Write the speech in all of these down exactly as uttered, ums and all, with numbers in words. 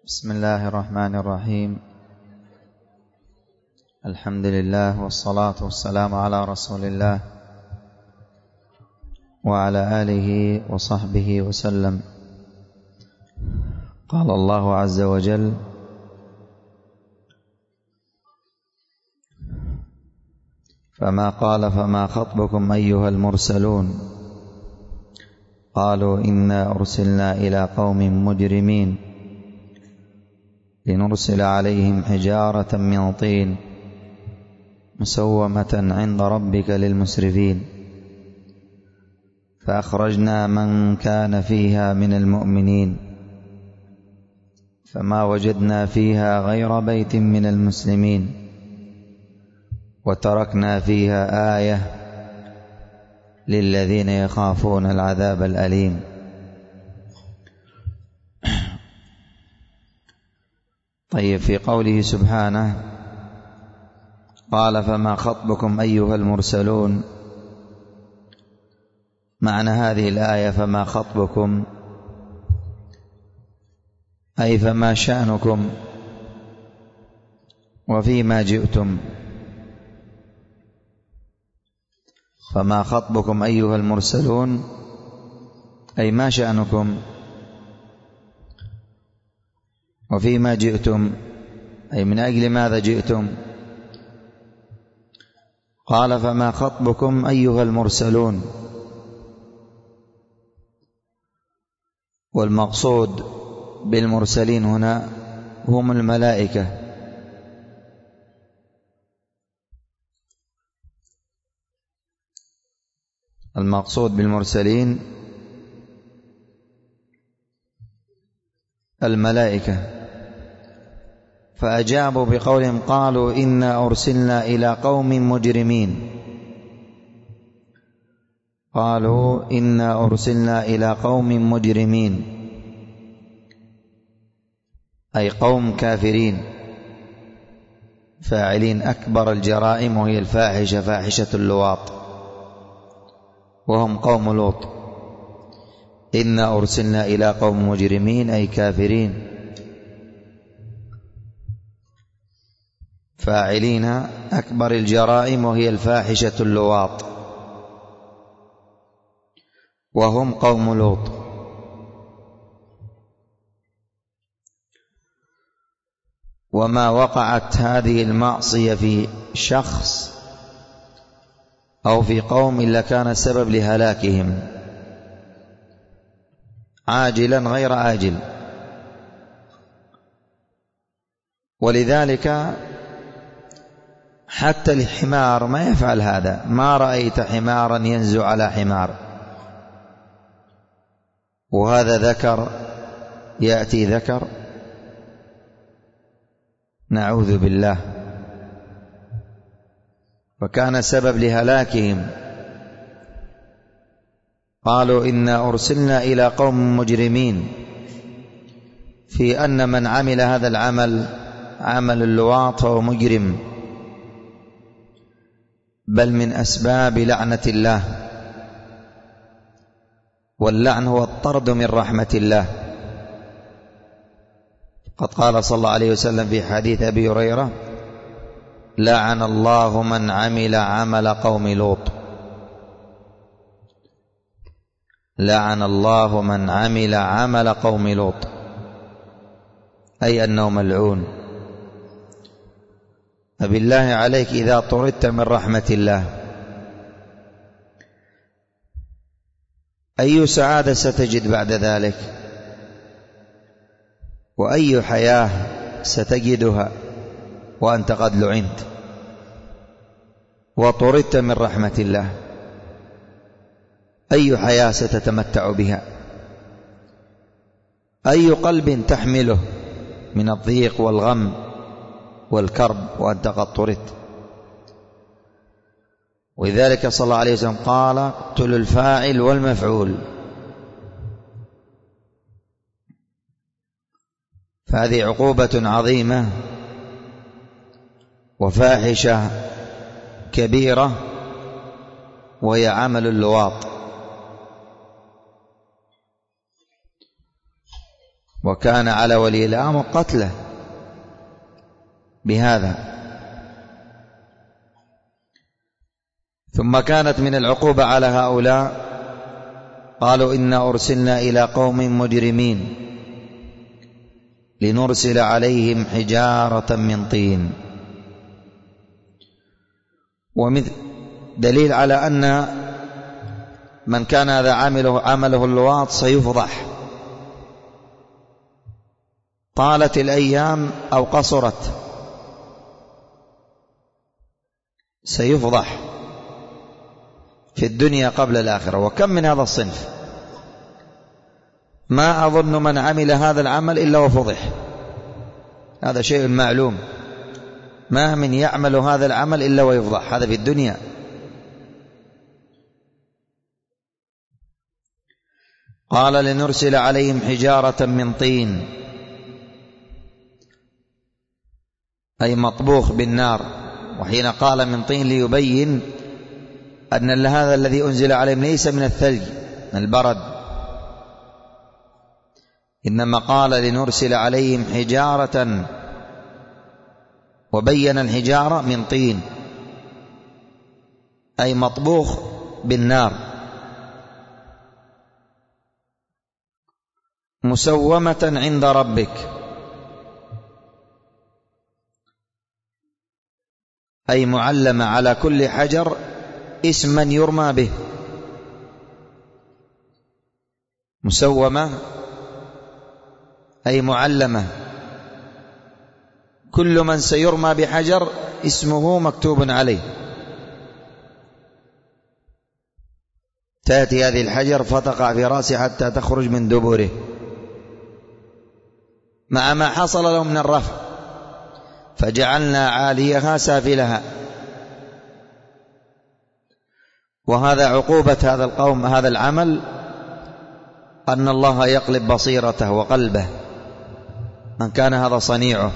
بسم الله الرحمن الرحيم. الحمد لله والصلاة والسلام على رسول الله وعلى آله وصحبه وسلم. قال الله عز وجل: فما قال فما خطبكم أيها المرسلون قالوا إنا أرسلنا إلى قوم مجرمين لنرسل عليهم حجارة من طين مسومة عند ربك للمسرفين فأخرجنا من كان فيها من المؤمنين فما وجدنا فيها غير بيت من المسلمين وتركنا فيها آية للذين يخافون العذاب الأليم. طيب، في قوله سبحانه قال فما خطبكم أيها المرسلون، معنى هذه الآية فما خطبكم أي فما شأنكم وفيما جئتم. فما خطبكم أيها المرسلون أي ما شأنكم وفيما جئتم أي من أجل ماذا جئتم. قال فما خطبكم أيها المرسلون، والمقصود بالمرسلين هنا هم الملائكة. المقصود بالمرسلين الملائكة، فأجابوا بقولهم قالوا إنا أرسلنا إلى قوم مجرمين. قالوا إنا أرسلنا إلى قوم مجرمين أي قوم كافرين فاعلين أكبر الجرائم وهي الفاحشة، فاحشة اللواط، وهم قوم لوط. إنا أرسلنا إلى قوم مجرمين أي كافرين فاعلين أكبر الجرائم وهي الفاحشة اللواط، وهم قوم لوط. وما وقعت هذه المعصية في شخص أو في قوم إلا كان سبب لهلاكهم عاجلا غير آجل. ولذلك حتى الحمار ما يفعل هذا. ما رأيت حمارا ينزو على حمار، وهذا ذكر يأتي ذكر، نعوذ بالله. وكان سبب لهلاكهم. قالوا إنا أرسلنا إلى قوم مجرمين، في أن من عمل هذا العمل عمل اللواط فهو مجرم، بل من أسباب لعنة الله، واللعن هو الطرد من رحمة الله. قد قال صلى الله عليه وسلم في حديث أبي هريرة: لعن الله من عمل عمل قوم لوط. لعن الله من عمل عمل قوم لوط أي أنه ملعون. فبالله عليك إذا طردت من رحمة الله أي سعادة ستجد بعد ذلك؟ وأي حياة ستجدها وأنت قد لعنت وطردت من رحمة الله؟ أي حياة ستتمتع بها؟ أي قلب تحمله من الضيق والغم والكرب وأنت قد طردت؟ ولذلك صلى الله عليه وسلم قال: اقتلوا الفاعل والمفعول. فهذه عقوبة عظيمة وفاحشة كبيرة، وهي عمل اللواط. وكان على ولي الأمر قتله بهذا. ثم كانت من العقوبة على هؤلاء قالوا إنا أرسلنا إلى قوم مجرمين لنرسل عليهم حجارة من طين. ومثل دليل على أن من كان هذا عمله عمله اللواط سيفضح، طالت الأيام أو قصرت سيفضح في الدنيا قبل الآخرة. وكم من هذا الصنف ما أظن من عمل هذا العمل إلا وفضح، هذا شيء معلوم، ما من يعمل هذا العمل إلا ويفضح، هذا في الدنيا. قال لنرسل عليهم حجارة من طين أي مطبوخ بالنار. وحين قال من طين ليبين أن هذا الذي أنزل عليهم ليس من الثلج من البرد، إنما قال لنرسل عليهم حجارة، وبين الحجارة من طين أي مطبوخ بالنار مسومة عند ربك أي معلمة على كل حجر اسما يرمى به. مسومة أي معلمة، كل من سيرمى بحجر اسمه مكتوب عليه. تأتي هذه الحجر فتقع في رأسه حتى تخرج من دبره مع ما حصل له من الرفع، فجعلنا عاليها سافلها. وهذا عقوبة هذا القوم هذا العمل، أن الله يقلب بصيرته وقلبه من كان هذا صنيعه.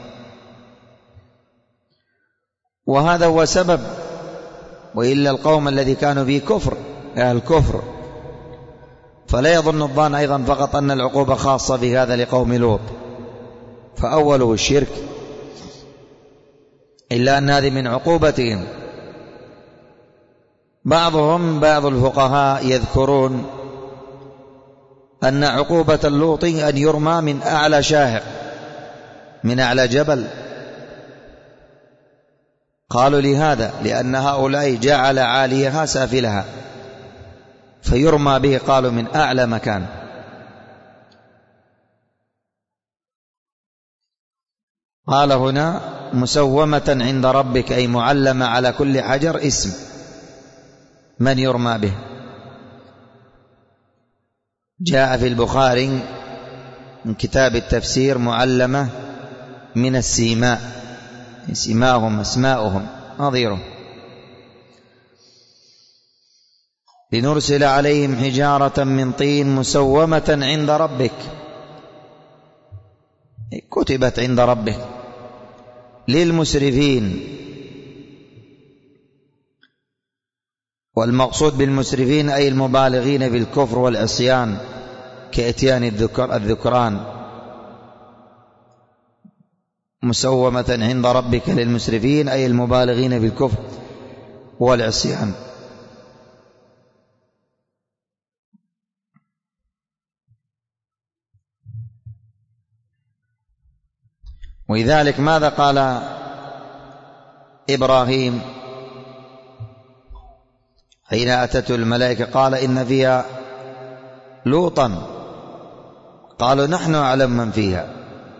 وهذا هو سبب، وإلا القوم الذي كانوا فيه كفر أهل الكفر، فلا يظن الظان أيضا فقط أن العقوبة خاصة بهذا لقوم لوط، فأوله الشرك، إلا أن هذه من عقوبتهم. بعضهم بعض الفقهاء يذكرون أن عقوبة اللوط أن يرمى من أعلى شاهق، من أعلى جبل. قالوا لهذا لأن هؤلاء جعل عاليها سافلها فيرمى به، قالوا من أعلى مكان. قال هنا مسومة عند ربك أي معلمة على كل حجر اسم من يرمى به. جاء في البخاري من كتاب التفسير معلمة من السيماء، سيماهم أسماؤهم نظيره. لنرسل عليهم حجارة من طين مسومة عند ربك، كتبت عند ربك للمسرفين. والمقصود بالمسرفين أي المبالغين في الكفر والعصيان كإتيان الذكر الذكران. مسومة عند ربك للمسرفين أي المبالغين في الكفر والعصيان. ولذلك ماذا قال إبراهيم حين أتته الملائكة؟ قال إن فيها لوطا، قالوا نحن أعلم من فيها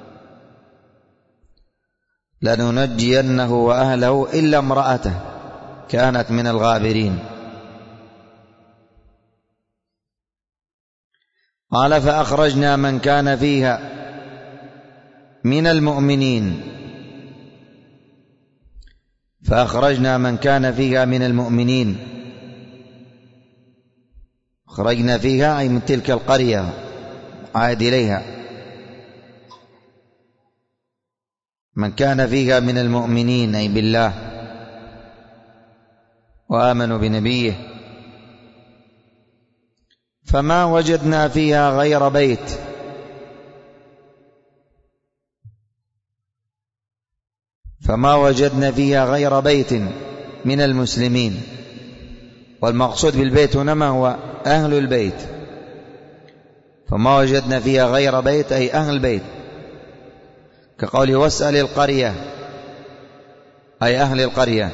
لننجينه وأهله إلا امرأته كانت من الغابرين. قال فأخرجنا من كان فيها من المؤمنين فأخرجنا من كان فيها من المؤمنين خرجنا فيها أي من تلك القرية عاد إليها من كان فيها من المؤمنين أي بالله وآمنوا بنبيه. فما وجدنا فيها غير بيت فما وجدنا فيها غير بيت من المسلمين. والمقصود بالبيت هنا ما هو؟ أهل البيت. فما وجدنا فيها غير بيت أي أهل البيت، كقوله واسأل القرية أي أهل القرية.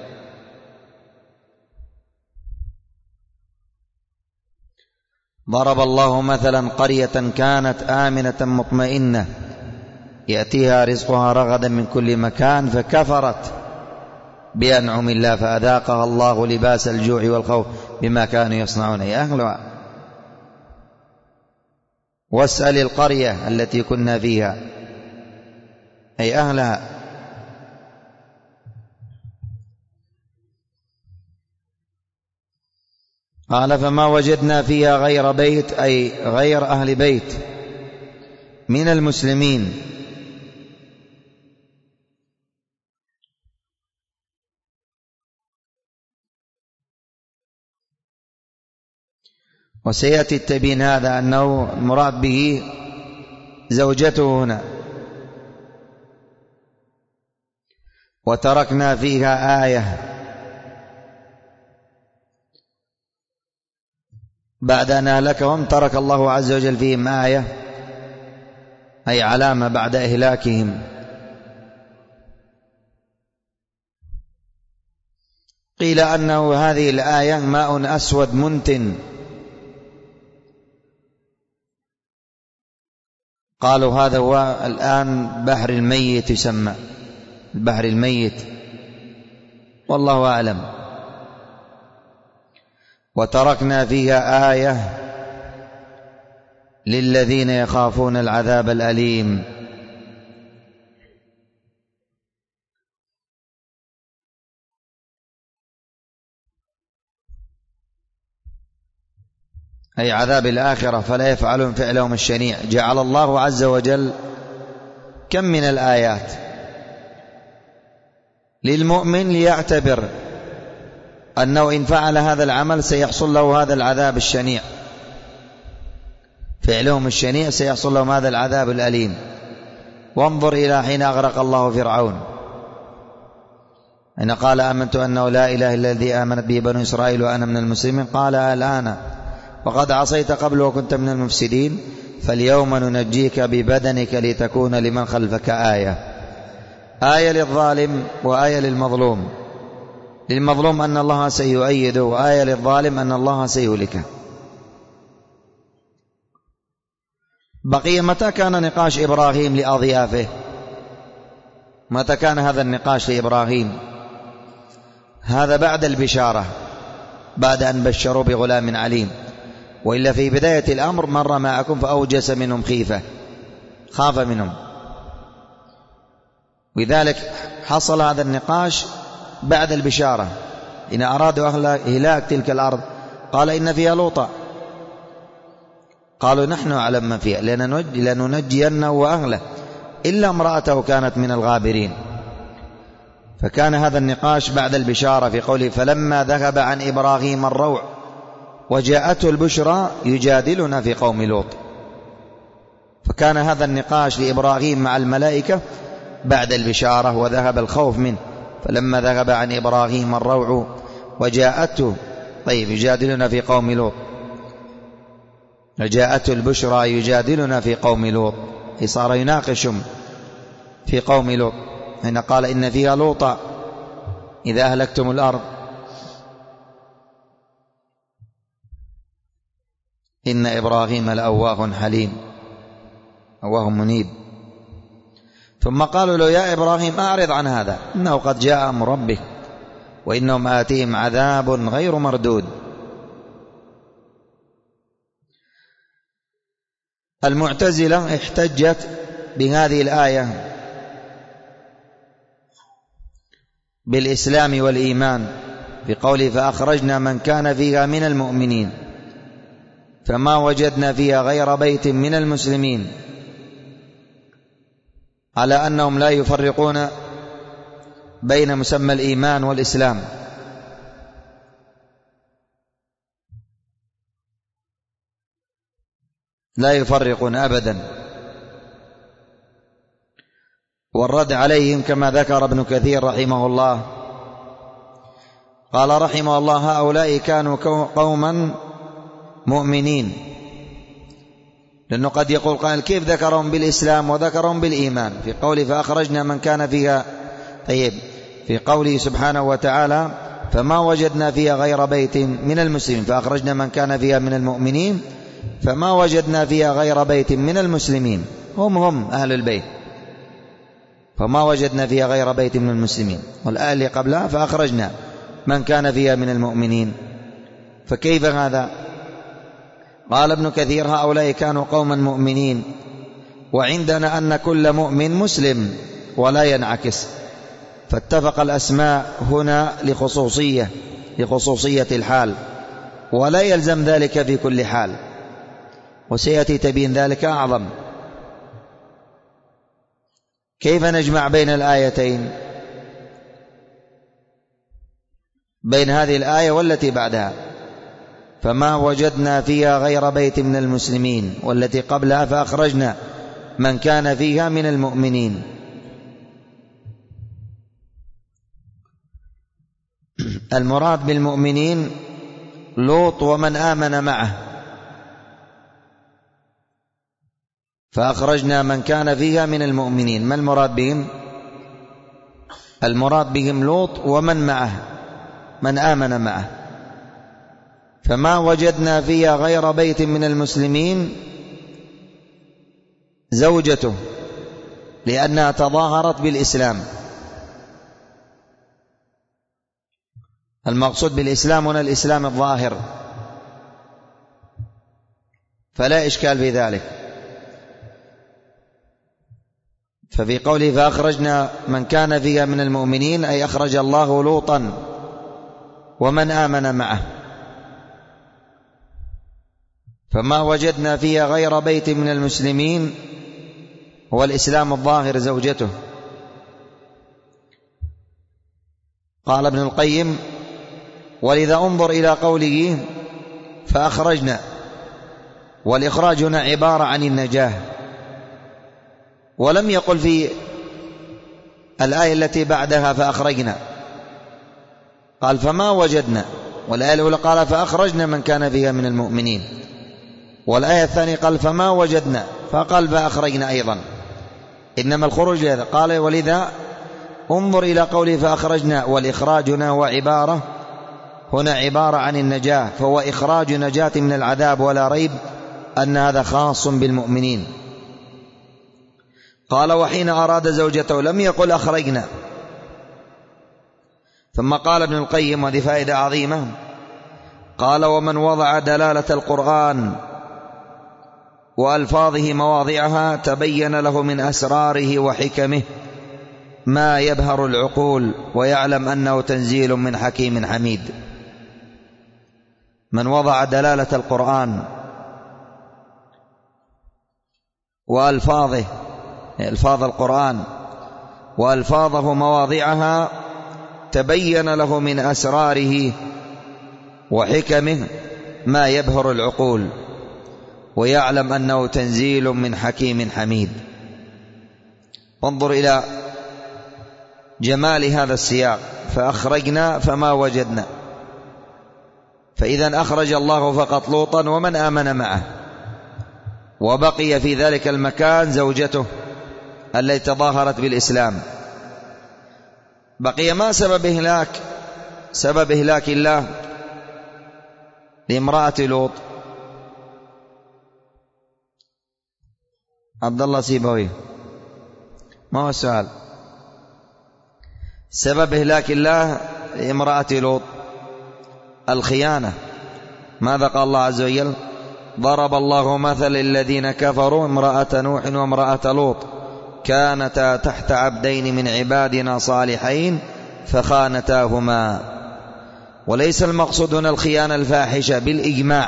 ضرب الله مثلا قرية كانت آمنة مطمئنة يأتيها رزقها رغدا من كل مكان فكفرت بأنعم الله فأذاقها الله لباس الجوع والخوف بما كانوا يصنعون أي أهلها. واسأل القرية التي كنا فيها أي أهلها. قال فما وجدنا فيها غير بيت أي غير أهل بيت من المسلمين. وسيأتي التبيين هذا أنه المراد به زوجته هنا. وتركنا فيها آية بعد أن أهلكهم ترك الله عز وجل فيهم آية أي علامة بعد إهلاكهم. قيل أنه هذه الآية ماء أسود منتن، قالوا هذا هو الآن بحر الميت يسمى البحر الميت، والله أعلم. وتركنا فيها آية للذين يخافون العذاب الأليم. أي عذاب الآخرة فلا يفعلون فعلهم الشنيع. جعل الله عز وجل كم من الآيات للمؤمن ليعتبر أنه إن فعل هذا العمل سيحصل له هذا العذاب الشنيع، فعلهم الشنيع سيحصل لهم هذا العذاب الأليم. وانظر إلى حين أغرق الله فرعون حين قال آمنت أنه لا إله إلا الذي آمنت به بنو إسرائيل وأنا من المسلمين قال الآن وقد عصيت قبل وكنت من المفسدين فاليوم ننجيك ببدنك لتكون لمن خلفك آية. آية للظالم وآية للمظلوم. للمظلوم أن الله سيؤيده، وآية للظالم أن الله سيهلكه. بقي متى كان نقاش إبراهيم لأضيافه؟ متى كان هذا النقاش لإبراهيم؟ هذا بعد البشارة، بعد أن بشروا بغلام عليم. وإلا في بداية الأمر مر معكم فأوجس منهم خيفة، خاف منهم. لذلك حصل هذا النقاش بعد البشارة. إن أرادوا أهل هلاك تلك الأرض قال إن فيها لوطا، قالوا نحن أعلم من فيها لننجينه وأهله إلا امرأته كانت من الغابرين. فكان هذا النقاش بعد البشارة في قوله فلما ذهب عن إبراهيم الروع وجاءته البشرى يجادلنا في قوم لوط. فكان هذا النقاش لإبراهيم مع الملائكة بعد البشارة وذهب الخوف منه. فلما ذهب عن إبراهيم الروع وجاءته طيب يجادلنا في قوم لوط، وجاءته البشرى يجادلنا في قوم لوط، صار يناقشهم في قوم لوط. هنا قال إن فيها لوطا إذا أهلكتم الأرض إن إبراهيم لأواه حليم أواه منيب. ثم قالوا له يا إبراهيم أعرض عن هذا إنه قد جاء أمر ربك وإنهم آتيهم عذاب غير مردود. المعتزلة احتجت بهذه الآية بالإسلام والإيمان بقوله فأخرجنا من كان فيها من المؤمنين فما وجدنا فيها غير بيت من المسلمين، على أنهم لا يفرقون بين مسمى الإيمان والإسلام. لا يفرقون أبدا. والرد عليهم كما ذكر ابن كثير رحمه الله، قال رحمه الله: هؤلاء كانوا قوما مؤمنين. لأنه قد يقول قائل: كيف ذكرهم بالإسلام وذكرهم بالإيمان في قوله فأخرجنا من كان فيها؟ طيب، في قوله سبحانه وتعالى: فما وجدنا فيها غير بيت من المسلمين، فأخرجنا من كان فيها من المؤمنين، فما وجدنا فيها غير بيت من المسلمين، هم هم أهل البيت، فما وجدنا فيها غير بيت من المسلمين. والآية اللي قبلها: فأخرجنا من كان فيها من المؤمنين. فكيف هذا؟ قال ابن كثير: هؤلاء كانوا قوما مؤمنين، وعندنا أن كل مؤمن مسلم ولا ينعكس، فاتفق الأسماء هنا لخصوصية لخصوصية الحال، ولا يلزم ذلك في كل حال، وسيأتي تبين ذلك أعظم. كيف نجمع بين الآيتين، بين هذه الآية والتي بعدها؟ فما وجدنا فيها غير بيت من المسلمين، والتي قبلها: فأخرجنا من كان فيها من المؤمنين. المراد بالمؤمنين لوط ومن آمن معه، فأخرجنا من كان فيها من المؤمنين. ما المراد بهم؟ المراد بهم لوط ومن معه، من آمن معه. فما وجدنا فيها غير بيت من المسلمين زوجته، لأنها تظاهرت بالإسلام. المقصود بالإسلام هنا الإسلام الظاهر، فلا إشكال في ذلك. ففي قوله فأخرجنا من كان فيها من المؤمنين، أي أخرج الله لوطا ومن آمن معه. فما وجدنا فيها غير بيت من المسلمين هو الإسلام الظاهر زوجته. قال ابن القيم: ولذا انظر إلى قوله فأخرجنا، والإخراج هنا عبارة عن النجاة، ولم يقل في الآية التي بعدها فأخرجنا، قال فما وجدنا، والآية الأولى قال فأخرجنا من كان فيها من المؤمنين، والآية الثانية قال فما وجدنا، فقال فأخرجنا أيضا. إنما الخروج لهذا. قال: ولذا انظر إلى قوله فأخرجنا، والإخراج هنا هو عبارة هنا عبارة عن النجاة، فهو إخراج نجاة من العذاب، ولا ريب أن هذا خاص بالمؤمنين. قال: وحين أراد زوجته لم يقل أخرجنا. ثم قال ابن القيم، وهذه فائدة عظيمة، قال: ومن وضع دلالة القرآن وألفاظه مواضعها تبين له من أسراره وحكمه ما يبهر العقول، ويعلم أنه تنزيل من حكيم حميد. من وضع دلالة القرآن وألفاظه، ألفاظ القرآن وألفاظه مواضعها تبين له من أسراره وحكمه ما يبهر العقول، ويعلم أنه تنزيل من حكيم حميد. انظر إلى جمال هذا السياق: فأخرجنا فما وجدنا. فإذا أخرج الله فقط لوطا ومن آمن معه، وبقي في ذلك المكان زوجته التي تظاهرت بالإسلام. بقي ما سبب إهلاك سبب إهلاك الله لامرأة لوط؟ عبد الله سيبوي، ما هو السؤال؟ سبب إهلاك الله لامرأة لوط الخيانة. ماذا قال الله عز وجل؟ ضرب الله مثل الذين كفروا امرأة نوح وامرأة لوط كانتا تحت عبدين من عبادنا صالحين فخانتاهما. وليس المقصود هنا الخيانة الفاحشة بالإجماع،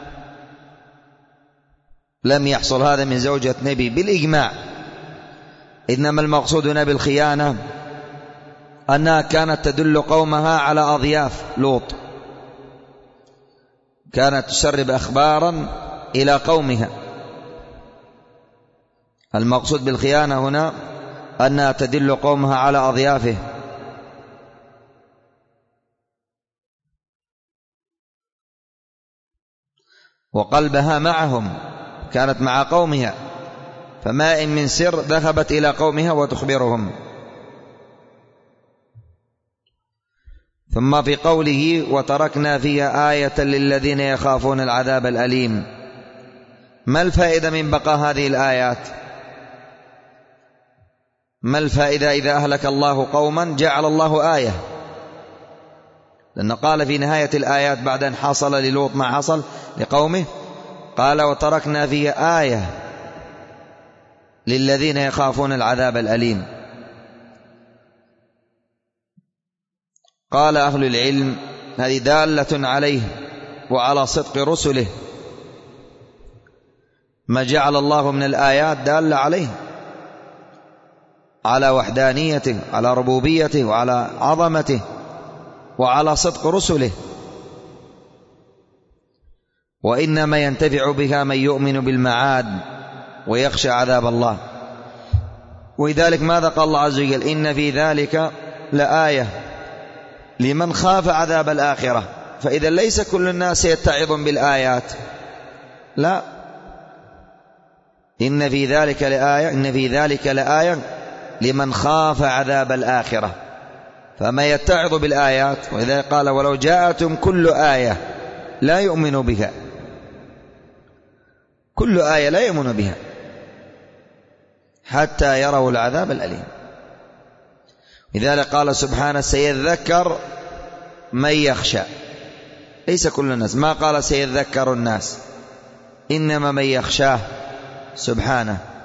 لم يحصل هذا من زوجة نبي بالإجماع، إنما المقصود هنا بالخيانة أنها كانت تدل قومها على أضياف لوط، كانت تسرب أخبارا إلى قومها. المقصود بالخيانة هنا أنها تدل قومها على أضيافه، وقلبها معهم، كانت مع قومها، فما إن من سر ذهبت إلى قومها وتخبرهم. ثم في قوله وتركنا فيها آية للذين يخافون العذاب الأليم، ما الفائدة من بقاء هذه الآيات؟ ما الفائدة إذا أهلك الله قوما جعل الله آية؟ لأنه قال في نهاية الآيات بعد أن حصل للوط ما حصل لقومه، قال وتركنا فيها آية للذين يخافون العذاب الأليم. قال أهل العلم هذه دالة عليه وعلى صدق رسله، ما جعل الله من الآيات دالة عليه على وحدانيته، على ربوبيته، وعلى عظمته، وعلى صدق رسله، وإنما ينتفع بها من يؤمن بالمعاد ويخشى عذاب الله. ولذلك ماذا قال الله عز وجل؟ إن في ذلك لآية لمن خاف عذاب الآخرة. فإذا ليس كل الناس يتعظون بالآيات، لا، إن في ذلك لآية، إن في ذلك لآية لمن خاف عذاب الآخرة، فما يتعظ بالآيات. وإذا قال ولو جاءتهم كل آية لا يؤمن بها، كل آية لا يؤمن بها حتى يروا العذاب الأليم. لذلك قال سبحانه سيذكر من يخشى، ليس كل الناس، ما قال سيذكر الناس، إنما من يخشاه سبحانه.